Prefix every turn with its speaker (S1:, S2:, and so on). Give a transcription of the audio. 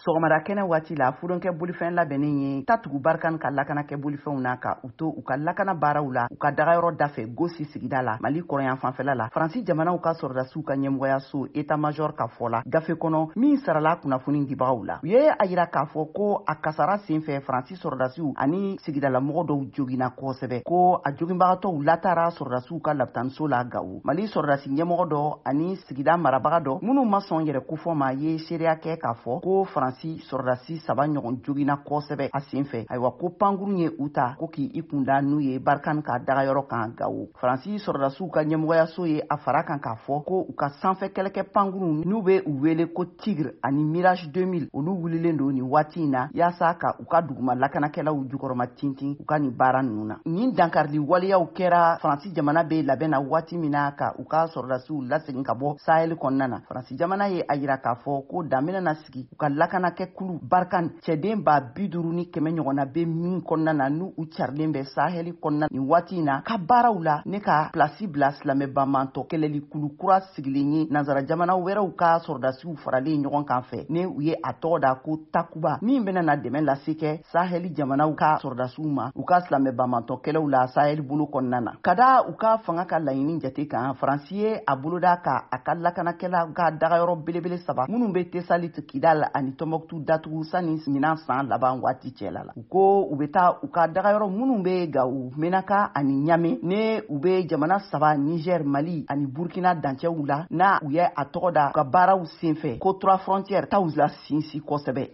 S1: sɔgɔmada kɛnɛ waati la furonkɛ bolifɛn labɛnnen ye Tatugu Barkan ka lakana kɛ bolifɛnw na ka u to u ka lakana baaraw la u ka dagayɔrɔ dafɛ Gosi sigida la Mali kɔrɔyan fanfɛla la Faransi jamanaw ka sɔrɔdasiw ka ɲɛmɔgɔyaso état major ka fɔ la gafe kɔnɔ min sarala kunnafoni dibagaw la u ye a yira k'a fɔ ko a kasara senfɛ Faransi sɔrɔdasiw ani sigidalamɔgɔ dɔw joginna kosɛbɛ ko a joginbagatɔw latara sɔrɔdasiw ka lapitaniso la Gawo Mali sɔrɔdasi ɲɛmɔgɔ dɔ ani sigida marabaga dɔ minnu ma sɔn yɛrɛ kofɔ ma ye seereya kɛ k'a fɔ ko Faransi sɔrɔdasi 3 ɲɔgɔn joginna kosɛbɛ a senfɛ ayiwa ko pankuru ye u ta ko k'i kunda n'u ye Barkan ka dagayɔrɔ kan Gawo Faransi sɔrɔdasiw ka ɲɛmɔgɔyaso ye a fara kan k'a fɔ ko u ka sanfɛ kɛlɛkɛ pankuru n'u bɛ u wele ko Tigre ani Mirage 2000 olu wulilen don nin waati in na yaasa ka u ka duguma lakanakɛlaw jukɔrɔma tintin u ka nin baara ninnu na nin dankarili waleyaw kɛra Faransi jamana bɛ labɛn na waati min na ka u ka sɔrɔdasiw lasegin ka bɔ Sahel kɔnɔna na Faransi jamana ye a yira k'a fɔ ko danbɛnɛ na sigi u ka lakanakɛ kulu Barkan cɛden 50,000 ɲɔgɔnna bɛ min kɔnɔna na n'u carilen bɛ Sahel kɔnɔna nin waati in na ka baaraw la ne ka plasi bila silamɛbamantɔ kɛlɛli kulu kura sigilen ye nanzara jamana wɛrɛw ka sɔrɔdasiw faralen ɲɔgɔn kan fɛ ne u ye a tɔgɔ da ko Takuba min bɛna na dɛmɛ lase kɛ Sahel jamanaw ka sɔrɔdasiw ma u ka silamɛbamantɔ kɛlɛw la Sahel bolo kɔnɔna na ka da u ka fanga ka laɲini jate kan Faransi ye a boloda ka a ka lakanakɛla ka dagayɔrɔ belebele 3 minnu bɛ Tesalit Kidal ani Tombouctou datugu sani ɲinan san laban waati cɛla la u ko u bɛ taa u ka dagayɔrɔ minnu bɛ Gawo Menaka ani Niamey ne u bɛ jamana 3 Niger Mali ani Burkina dancɛw la na u ye a tɔgɔ da u ka baaraw senfɛ ko 3 frontières taw la sinsin kosɛbɛ